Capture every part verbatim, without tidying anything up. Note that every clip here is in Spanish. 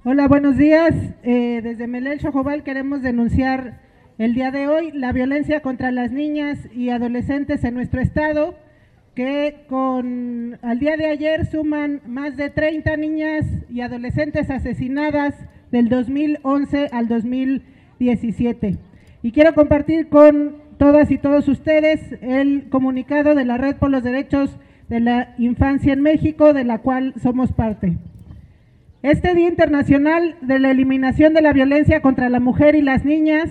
Hola, buenos días. Eh, desde Melel Xojobal queremos denunciar el día de hoy la violencia contra las niñas y adolescentes en nuestro estado, que con al día de ayer suman más de treinta niñas y adolescentes asesinadas del dos mil once al dos mil diecisiete. Y quiero compartir con todas y todos ustedes el comunicado de la Red por los Derechos de la Infancia en México, de la cual somos parte. Este Día Internacional de la Eliminación de la Violencia contra la Mujer y las Niñas,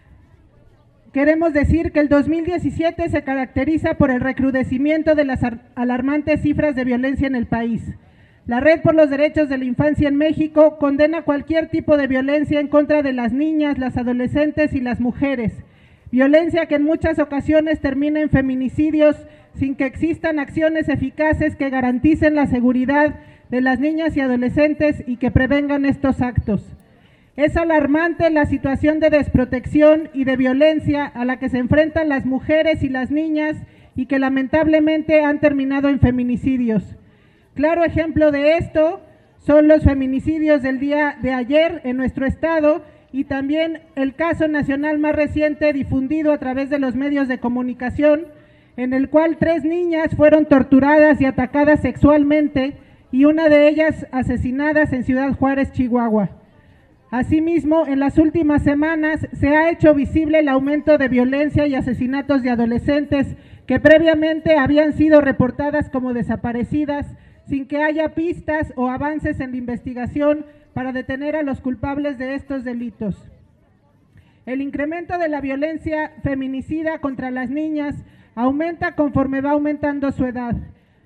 queremos decir que el dos mil diecisiete se caracteriza por el recrudecimiento de las alarmantes cifras de violencia en el país. La Red por los Derechos de la Infancia en México condena cualquier tipo de violencia en contra de las niñas, las adolescentes y las mujeres. Violencia que en muchas ocasiones termina en feminicidios sin que existan acciones eficaces que garanticen la seguridad de las niñas y adolescentes y que prevengan estos actos. Es alarmante la situación de desprotección y de violencia a la que se enfrentan las mujeres y las niñas y que lamentablemente han terminado en feminicidios. Claro ejemplo de esto son los feminicidios del día de ayer en nuestro estado y también el caso nacional más reciente difundido a través de los medios de comunicación, en el cual tres niñas fueron torturadas y atacadas sexualmente y una de ellas asesinadas en Ciudad Juárez, Chihuahua. Asimismo, en las últimas semanas se ha hecho visible el aumento de violencia y asesinatos de adolescentes que previamente habían sido reportadas como desaparecidas sin que haya pistas o avances en la investigación para detener a los culpables de estos delitos. El incremento de la violencia feminicida contra las niñas aumenta conforme va aumentando su edad.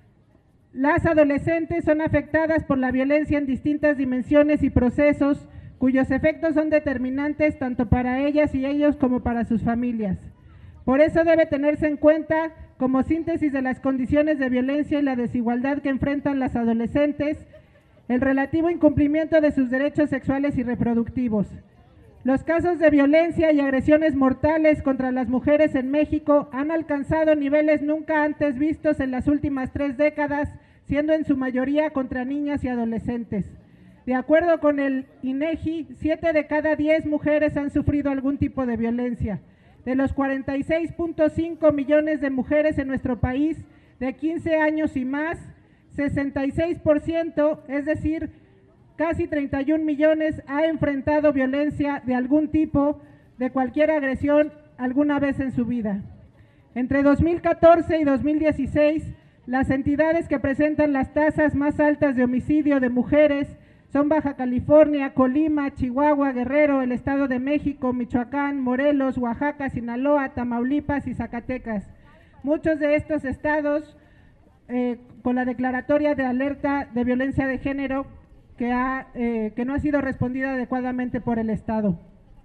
Las adolescentes son afectadas por la violencia en distintas dimensiones y procesos, cuyos efectos son determinantes tanto para ellas y ellos como para sus familias. Por eso debe tenerse en cuenta, como síntesis de las condiciones de violencia y la desigualdad que enfrentan las adolescentes, el relativo incumplimiento de sus derechos sexuales y reproductivos. Los casos de violencia y agresiones mortales contra las mujeres en México han alcanzado niveles nunca antes vistos en las últimas tres décadas, siendo en su mayoría contra niñas y adolescentes. De acuerdo con el INEGI, siete de cada diez mujeres han sufrido algún tipo de violencia. De los cuarenta y seis punto cinco millones de mujeres en nuestro país de quince años y más, sesenta y seis por ciento, es decir, casi treinta y un millones, ha enfrentado violencia de algún tipo, de cualquier agresión, alguna vez en su vida. Entre dos mil catorce y dos mil dieciséis, las entidades que presentan las tasas más altas de homicidio de mujeres son Baja California, Colima, Chihuahua, Guerrero, el Estado de México, Michoacán, Morelos, Oaxaca, Sinaloa, Tamaulipas y Zacatecas. Muchos de estos estados, eh, con la declaratoria de alerta de violencia de género que, ha, eh, que no ha sido respondida adecuadamente por el Estado.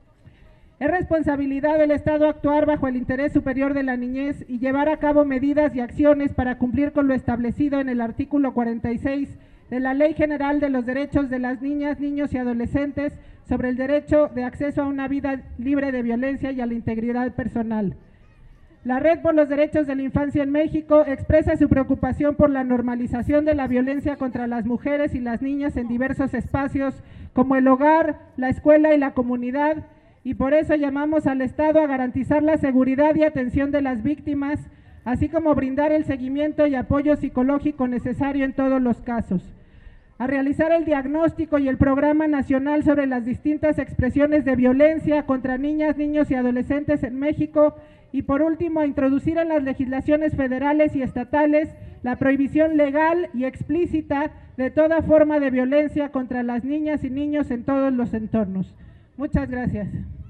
Es responsabilidad del Estado actuar bajo el interés superior de la niñez y llevar a cabo medidas y acciones para cumplir con lo establecido en el artículo cuarenta y seis de la Ley General de los Derechos de las Niñas, Niños y Adolescentes sobre el derecho de acceso a una vida libre de violencia y a la integridad personal. La Red por los Derechos de la Infancia en México expresa su preocupación por la normalización de la violencia contra las mujeres y las niñas en diversos espacios como el hogar, la escuela y la comunidad, y por eso llamamos al Estado a garantizar la seguridad y atención de las víctimas, así como brindar el seguimiento y apoyo psicológico necesario en todos los casos, a realizar el diagnóstico y el programa nacional sobre las distintas expresiones de violencia contra niñas, niños y adolescentes en México, y por último a introducir en las legislaciones federales y estatales la prohibición legal y explícita de toda forma de violencia contra las niñas y niños en todos los entornos. Muchas gracias.